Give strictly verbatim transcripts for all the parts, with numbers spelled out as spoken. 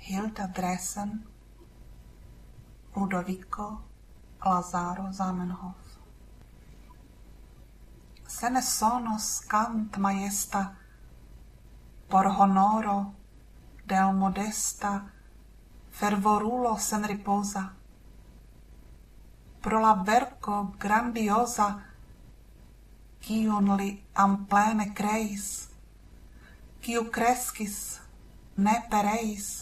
Hilda Dressen, Ludovico Lazaro Zamenhof. Se ne sonos cant maiesta por honoro del modesta fervorulo sen riposa, pro la verco grandiosa quiun li amplene creis, quiu crescis ne pereis,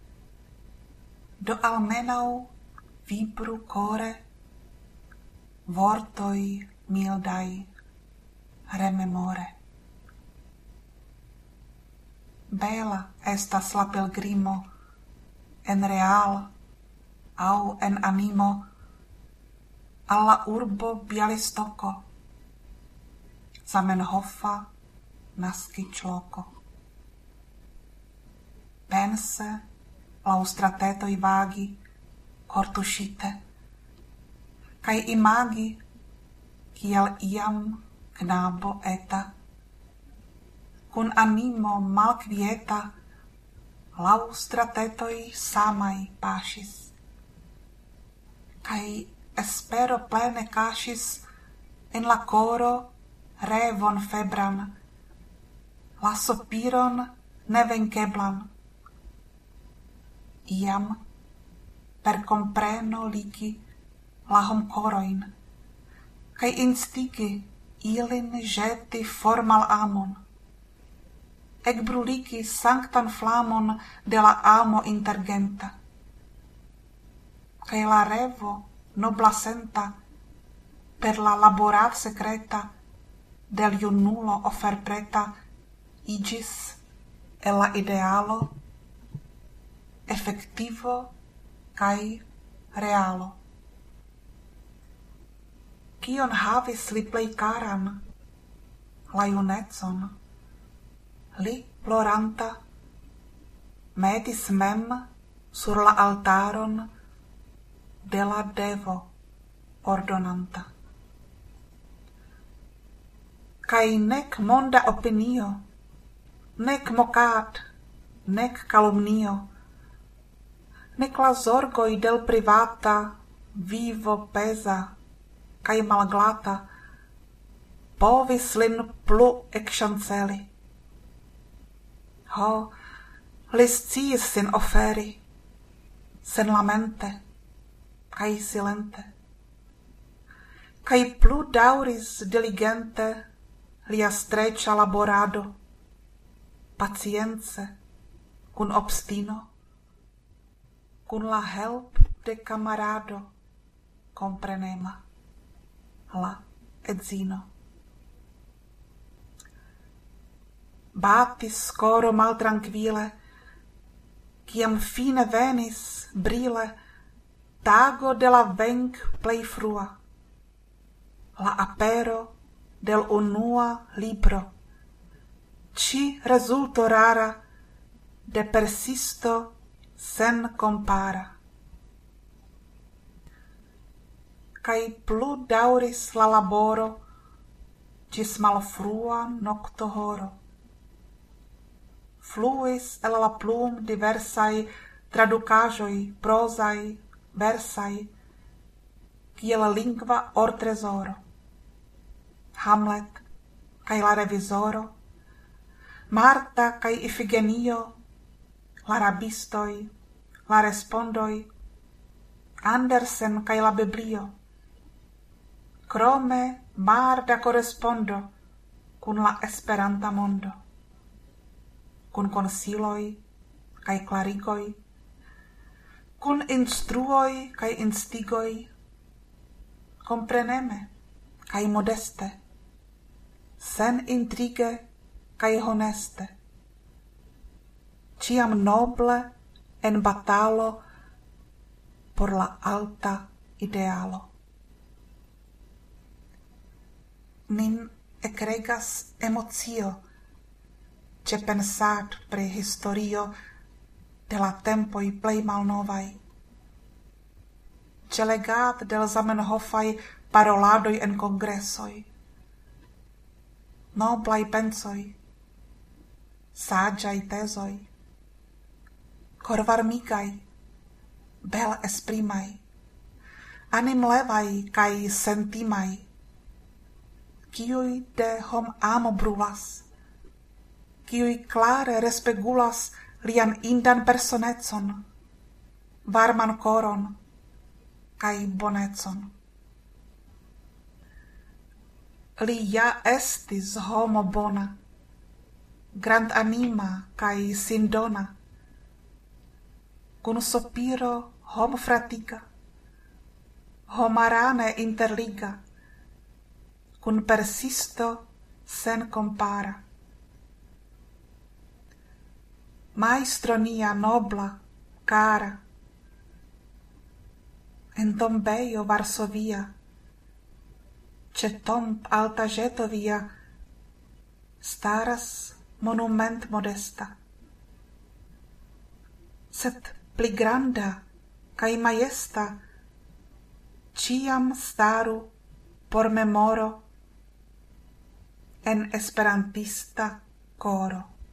do almenau vibru core vortoi mildai rememore. Bela estas la pelgrimo en real au en animo alla urbo Bialystoko, Zamenhofa nascic loco. Pense lau stratetoi vagi cortuscite, cae imagi kiel iam knabo eta, cun animo malquieta lau stratetoi samai pasis, cae espero plene casis in la coro revon febran, la sopiron nevenkeblan. Iam per compreno ligi la hom coroin, cae instigi ilin jeti formal amon, ec bruligi sanctan flamon de la amo intergenta, cae la revo nobla senta per la laborar secreta del iunulo offer preta igis e la idealo effectivo cae realo. Cion havis li plei caran? La iunetson. Li, ploranta, metis mem sur la altaron de la devo ordonanta. Cae nec monda opinio, nec mocat, nec calumnio, nec la zorgoi del privata vivo pesa cae malglata povis lin plu exchanceli. Ho, li sciis sin offeri, sen lamente, cae silente, cae plu dauris diligente lia strecia laborado, pacience, cun obstino, cun la help de camarado comprenema, la edzino. Batis coro mal tranquille, ciam fine venis brile tago de la venc plei frua, la apero del unua libro, ci resulto rara de persisto sen compara. Cae plu dauris la laboro gis malfrua nocto horo. Fluis el la plum diversai traducajoi, prosai, versai, kiel lingva or tresoro. Hamlet, cae la revisoro, Marta cae Ifigenio, la rabistoi, la respondoi, Andersen cae la Biblio, crome mar da correspondo cun la esperanta mondo, cun consiloi cae clarigoi, cun instruoi cae instigoi, compreneme cae modeste, sen intrige cae honeste, ciam noble en batalo por la alta idealo. Nin ecregas emotio ce pensat pre historio de la tempoi plei malnovai, ce legat del Zamenhofai paroladoi en congressoi, noblai pensoi, sagiai tesoi, corvarmigaj, bel esprimaj, animlevaj kaj sentimaj, kiuj de hom amo brulas, kiuj klare respegulas lian indan personecon, varman koron kaj bonecon. Li ja estis homo bona, grandanima kaj sindona, kun sopiro homfratiga, homarane interliga, kun persisto senkompara. Maestro nia nobla, cara, en tombejo Varsovia, ce tomb altaĵeto via, staras monument modesta, sed pli granda kaj majesta ĉiam staru por memoro en esperantista koro.